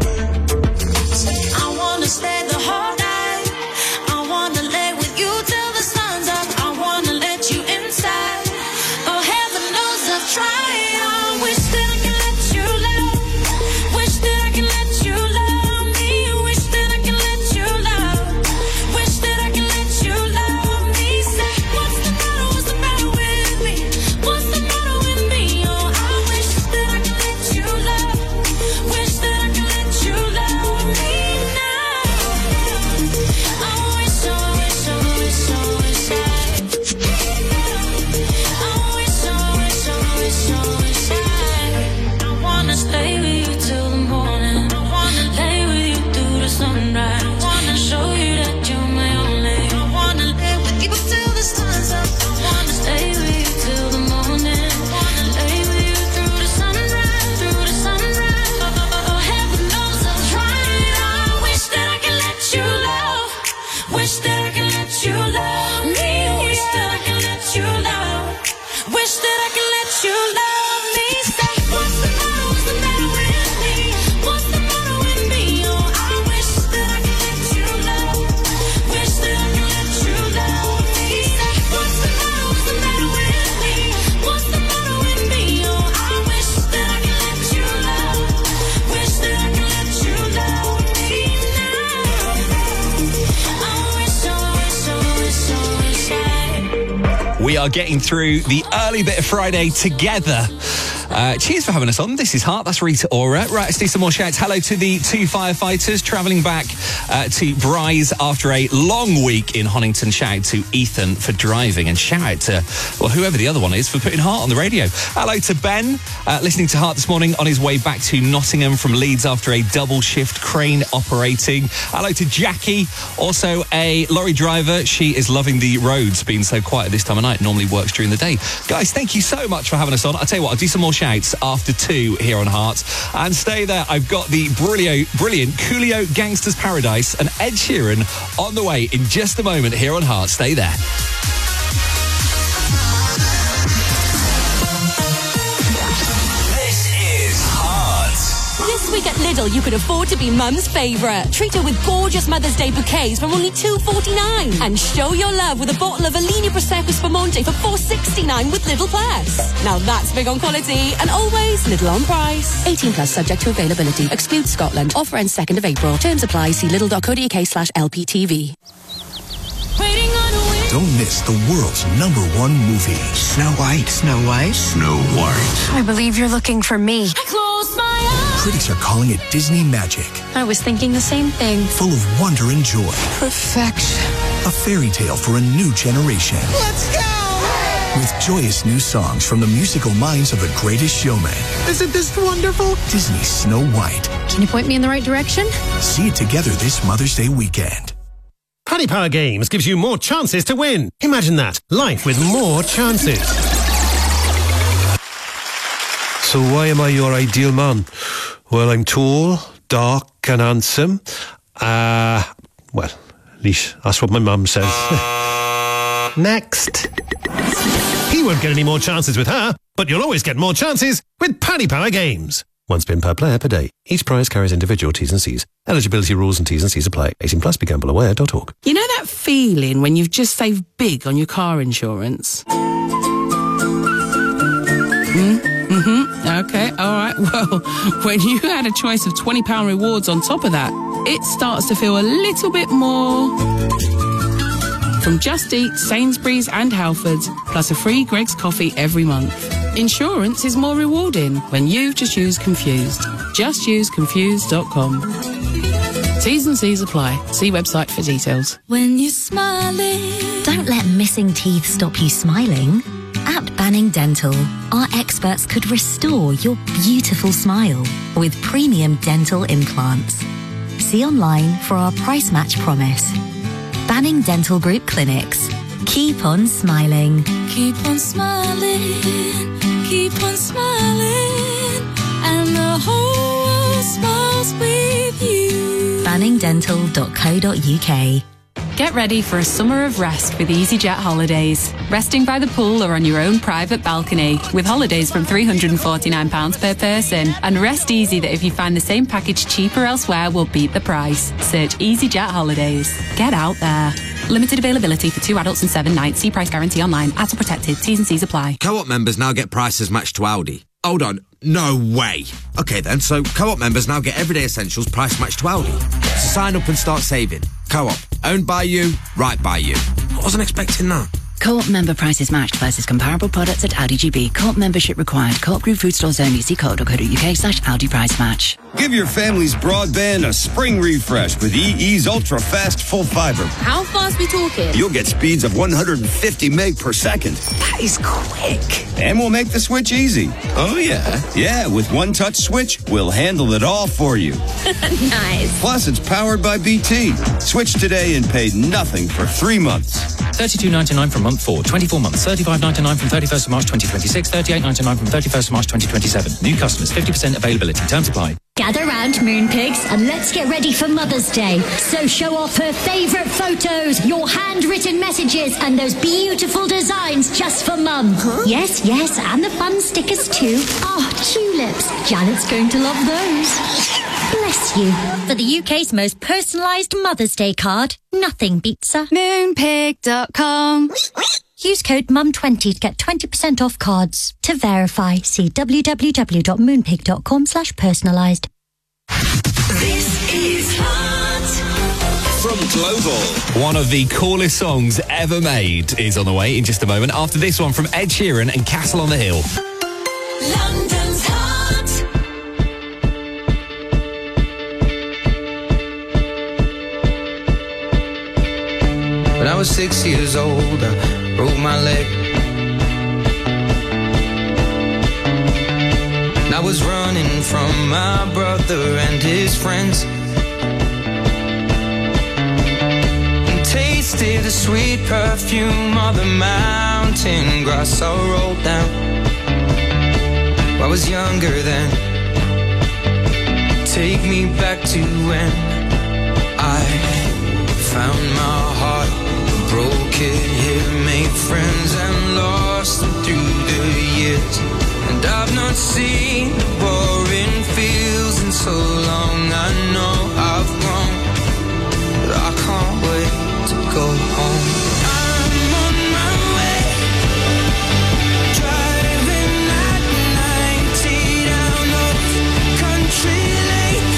S6: I wanna stay the whole night. I wanna lay with you till the sun's up. I wanna let you inside. Oh, heaven knows I've tried. I wish that I could let you love. Wish that I could let you love me. Wish that I could let you love. Wish that I could let you love me. Say, what's the matter with me? What's the matter with me? Oh, I wish that I could let you love. Wish that I could let you love me now. I wish I. I wanna stay with you till the morning. I wanna lay with you through the sunrise. I wanna show you that you're my only. I wanna lay with you till the sun's up. I wanna stay with you till the morning. I wanna lay with you through the sunrise. Oh, heaven knows I've tried. I wish that I could let you love. Wish that I could let you love me. Wish that I could let you love. Wish that I could let you love me. Say, what's the matter with me? What's the matter with me? Oh, I wish that I could let you love. Wish that I could let you love me. Say, what's the matter with me? What's the matter with me? Oh, I wish that I could let you love. Wish that I could let you love me now. I wish I.
S4: We are getting through the early bit of Friday together. Cheers for having us on. This is Heart. That's Rita Ora. Right, let's do some more shouts. Hello to the two firefighters travelling back to Bryce after a long week in Honington. Shout out to Ethan for driving, and shout out to, well, whoever the other one is for putting Heart on the radio. Hello to Ben, listening to Heart this morning on his way back to Nottingham from Leeds after a double shift crane operating. Hello to Jackie, also a lorry driver. She is loving the roads being so quiet this time of night. Normally works during the day. Guys, thank you so much for having us on. I'll tell you what, I'll do some more shouts shouts after 2 here on Heart. And stay there. I've got the brilliant Coolio Gangsta's Paradise and Ed Sheeran on the way in just a moment here on Heart. Stay there.
S31: This week at Lidl, you can afford to be Mum's favourite. Treat her with gorgeous Mother's Day bouquets for only $2.49. And show your love with a bottle of Alini Prosecco Spumante for $4.69 with Lidl Plus. Now that's big on quality and always Lidl on price. 18 plus subject to availability. Excludes Scotland. Offer ends 2nd of April. Terms apply. See lidl.co.uk/LPTV.
S13: Don't miss the world's #1 movie. Snow White. Snow White? Snow White.
S31: I believe you're looking for me. I close my eyes.
S13: Critics are calling it Disney magic.
S31: I was thinking the same thing.
S13: Full of wonder and joy.
S31: Perfection.
S13: A fairy tale for a new generation.
S31: Let's go!
S13: With joyous new songs from the musical minds of The Greatest Showman.
S31: Isn't this wonderful?
S13: Disney's Snow White.
S31: Can you point me in the right direction?
S13: See it together this Mother's Day weekend.
S14: Paddy Power Games gives you more chances to win. Imagine that. Life with more chances.
S15: So why am I your ideal man? Well, I'm tall, dark and handsome. Well, at least that's what my mum says.
S14: Next. He won't get any more chances with her, but you'll always get more chances with Paddy Power Games. 1 spin per player per day. Each prize carries individual T's and C's. Eligibility rules and T's and C's apply. 18 plus. BeGambleAware.org.
S28: You know that feeling when you've just saved big on your car insurance? Okay, all right. Well, when you add a choice of £20 rewards on top of that, it starts to feel a little bit more... From Just Eat, Sainsbury's and Halfords, plus a free Greggs coffee every month. Insurance is more rewarding when you just use Confused. Just use confused.com. T's and C's apply. See website for details.
S7: When you're smiling, don't let missing teeth stop you smiling. At Banning Dental, our experts could restore your beautiful smile with premium dental implants. See online for our price match promise. Banning Dental Group Clinics. Keep on smiling.
S6: Keep on smiling, keep on smiling, and the whole world smiles with you.
S7: BanningDental.co.uk.
S16: Get ready for a summer of rest with EasyJet Holidays. Resting by the pool or on your own private balcony with holidays from £349 per person. And rest easy that if you find the same package cheaper elsewhere, we'll beat the price. Search EasyJet Holidays. Get out there. Limited availability for 2 adults and 7 nights. See price guarantee online. Ads are protected. T's and C's apply.
S17: Co-op members now get prices matched to Aldi. Hold on. No way. Okay then, so Co-op members now get everyday essentials price matched to Aldi. So sign up and start saving. Co-op. Owned by you, right by you. I wasn't expecting that.
S9: Co-op member prices matched versus comparable products at Aldi GB. Co-op membership required. Co-op group food stores only. See co.co.uk/Aldi price match.
S18: Give your family's broadband a spring refresh with EE's Ultra Fast Full Fiber.
S31: How fast we talking?
S18: You'll get speeds of 150 meg per second.
S31: That is quick.
S18: And we'll make the switch easy.
S31: Oh, yeah?
S18: Yeah, with one touch switch, we'll handle it all for you.
S31: Nice.
S18: Plus, it's powered by BT. Switch today and pay nothing for 3 months.
S19: $32.99 from month 4, 24 months, $35.99 from 31st of March 2026, $38.99 from 31st of March 2027. New customers, 50% availability. Terms apply.
S20: Gather round, Moonpigs, and let's get ready for Mother's Day. So show off her favourite photos, your handwritten messages, and those beautiful designs just for Mum. Huh? Yes, and the fun stickers too. Oh, tulips. Janet's going to love those. Bless you. For the UK's most personalised Mother's Day card, nothing beats her.
S31: Moonpig.com.
S20: Use code MUM20 to get 20% off cards. To verify, see www.moonpig.com/personalised.
S6: This is Heart.
S4: From Global. One of the coolest songs ever made is on the way in just a moment. After this one from Ed Sheeran and Castle on the Hill.
S6: London's Heart.
S5: When I was 6 years old, I broke my leg. And I was running from my brother and his friends, and tasted the sweet perfume of the mountain grass I rolled down. I was younger then. Take me back to when I found my heart, broke it here, made friends and lost them through the years. And I've not seen the boring fields in so long. I know I've grown, but I can't wait to go home. I'm on my way, driving at 90 down those country lanes,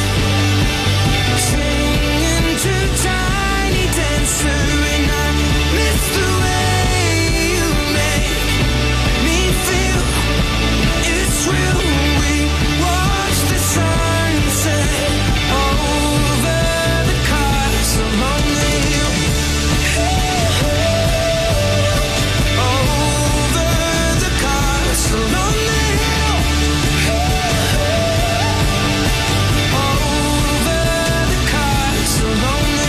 S5: singing to Tiny Dancer, and I miss the way you make me feel. It's real. We watch the sunset over the castle on the hill. Over the castle on the hill. Over the castle on the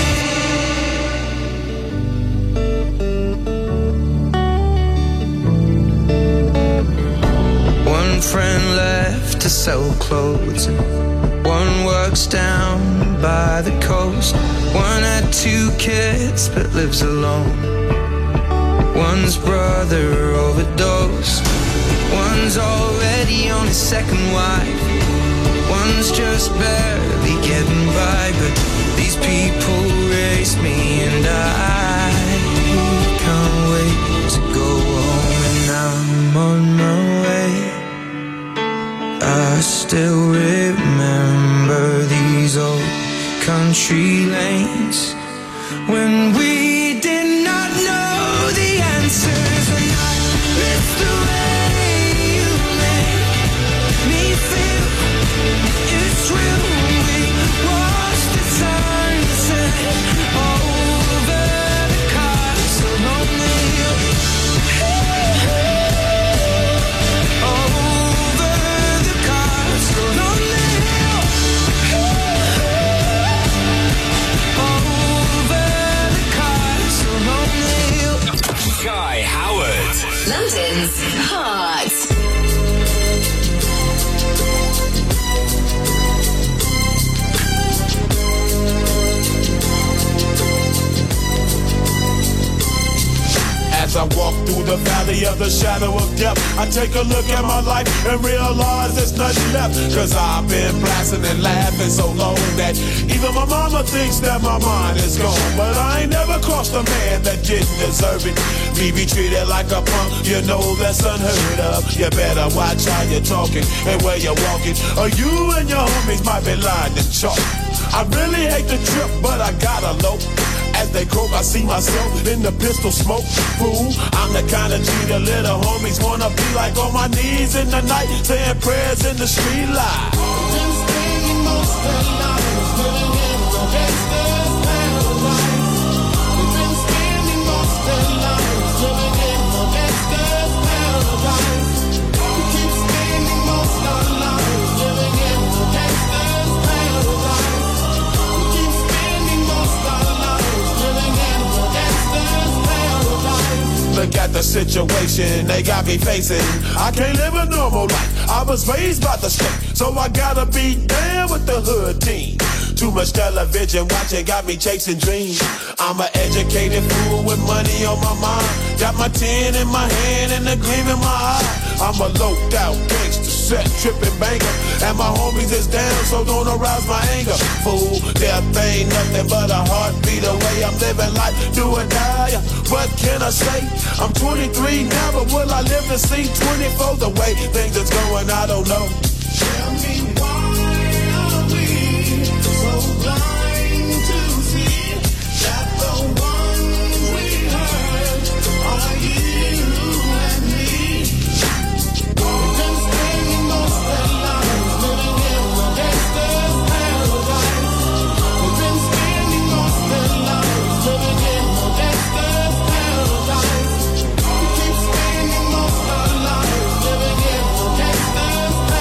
S5: hill. One friend left to sell clothes, and one works down by the coast. One had 2 kids but lives alone. One's brother overdosed. One's already on his second wife. One's just barely getting by. But these people raise me, and I can't wait to go home. And I'm on my way. I still remember these old country lanes when we did not know the answers, and I miss the way you make me feel. It's real. We watch the sunset over the castle on the hill. Over the castle on the hill. Over the castle on the hill.
S3: Guy Howard.
S11: London's Heart.
S1: As I walk through the valley of the shadow of death, I take a look at my life and realize there's nothing left. Cause I've been blasting and laughing so long that even my mama thinks that my mind is gone. But I ain't never crossed a man that didn't deserve it. Me be treated like a punk, you know that's unheard of. You better watch how you're talking and where you're walking, or you and your homies might be lying to chalk. I really hate the trip, but I gotta low. As they croak, I see myself in the pistol smoke. Fool, I'm the kind of G the little homies wanna be like, on my knees in the night, saying prayers in the street light. Been spending most of the night living in the gangster's paradise. We've been spending most of the night living in the gangster's paradise. We keep spending most of the night living in the gangster's paradise. We keep spending most of the night. Look at the situation they got me facing. I can't live a normal life. I was raised by the state, so I gotta be down with the hood team. Too much television watching got me chasing dreams. I'm an educated fool with money on my mind. Got my 10 in my hand and a gleam in my eye. I'm a loped out gangster, set tripping banker, and my homies is down, so don't arouse my anger. Fool, death ain't nothing but a heartbeat away. I'm living life, do or die. What can I say? I'm 23 now, but will I live to see 24? The way things is going, I don't know. Tell me why are we so blind to see that the ones we hurt are you and me? We've been spending most of our lives living in the gangster's paradise. We've been spending most of our lives living in the gangster's paradise. We keep spending most of our lives living in the gangster's paradise.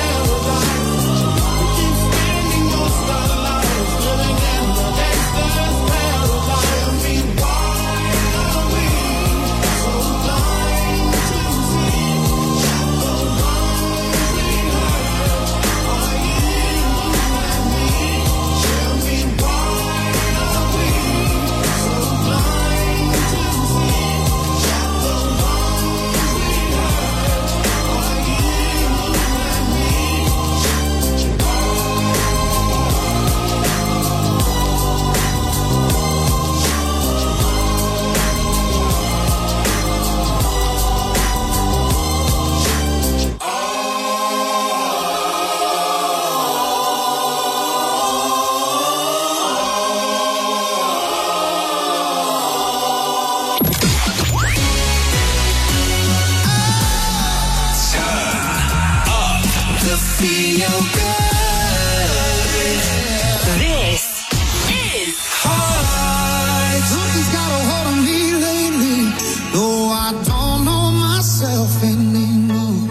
S8: be okay.
S11: This is
S8: Hard. Something's got a hold on me lately, though I don't know myself anymore.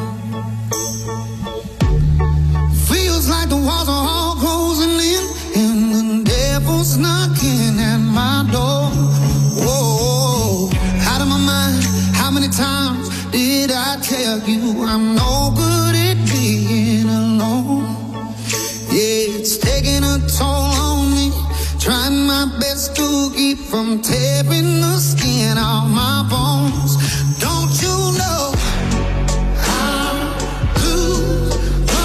S8: Feels like the walls are all closing in, and the devil's knocking at my door. Whoa, out of my mind. How many times did I tell you I'm no good at being alone? Yeah, it's taking a toll on me. Trying my best to keep from tearing the skin off my bones. Don't you know I'm lose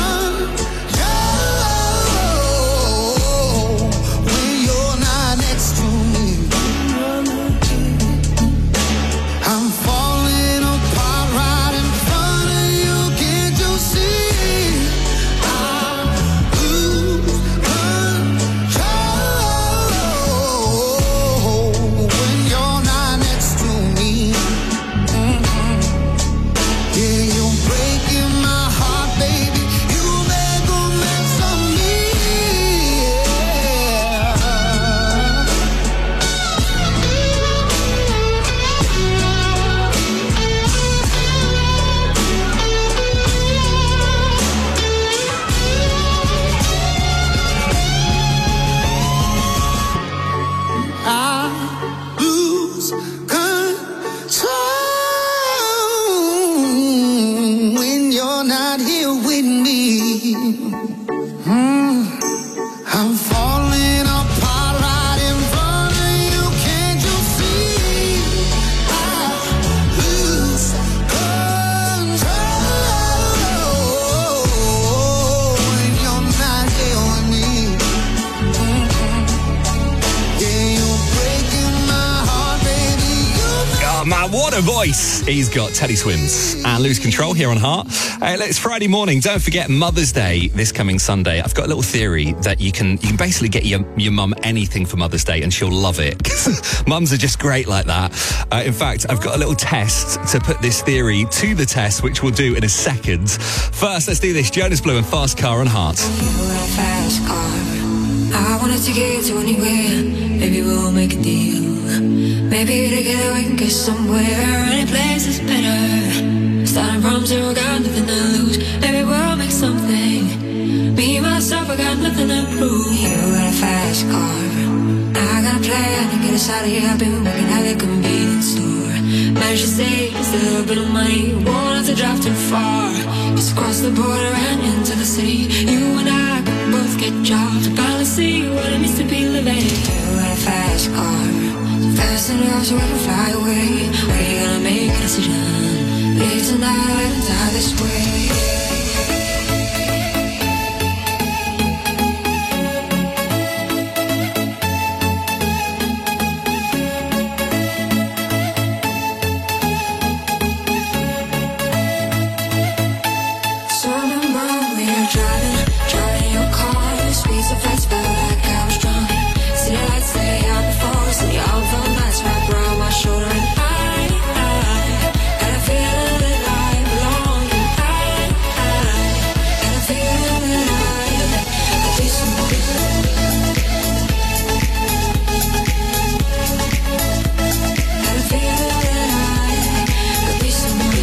S8: control when you're not next to me? I'm falling apart right in front of you. Can't you see? I lose control when you're not next to me. Yeah, you're breaking my heart, baby. You make a mess of me. I lose control when you're not here with me. I'm falling apart right in front of you. Can't you see? I lose control when you're not here with me. Yeah, you're breaking my heart, baby.
S4: Oh man, what a voice he's got. Teddy Swims and Lose Control here on Heart. It's Friday morning. Don't forget Mother's Day this coming Sunday. I've got a little theory that you can basically get your mum anything for Mother's Day and she'll love it. Mums are just great like that. In fact, I've got a little test to put this theory to the test, which we'll do in a second. First, let's do this. Jonas Blue and Fast Car on Heart.
S6: Fast car. I wanted to get to anywhere. Maybe we'll make a deal. Maybe together we can get somewhere. Any place is better. Starting from zero, got nothing to lose. Maybe we'll make something. Me, myself, I got nothing to prove. You got a fast car. I got a plan to get us out of here. I've been working at the convenience store. Managed to save just a little bit of money. Won't have to drive too far. Just across the border and into the city. You and I can both get jobs. Finally see what it means to be living. You got a fast car. Fast enough so we can fly away. We're gonna make a decision. Leave tonight and die this way. Driving your car. The speeds so fast, felt like I was drunk. City lights stay out before us, and the all felt nice wrapped around my shoulder. And I had a feeling that I belong. I had a feeling that I'd be somebody. Had a feeling that I could be somebody.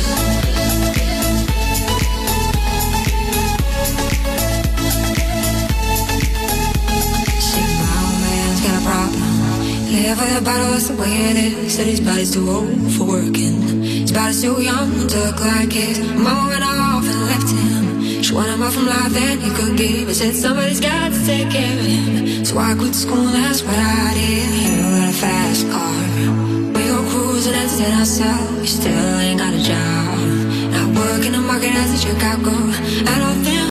S6: Live with a bottle, that's the way it is. Said his body's too old for working. His body's too young to look like his. Mama went off and left him. She wanted more from life than he could give. I said somebody's got to take care of him. So I quit school, that's what I did. You got a fast car. We go cruising and set ourselves. We still ain't got a job. Not working the market as a checkout girl. I don't think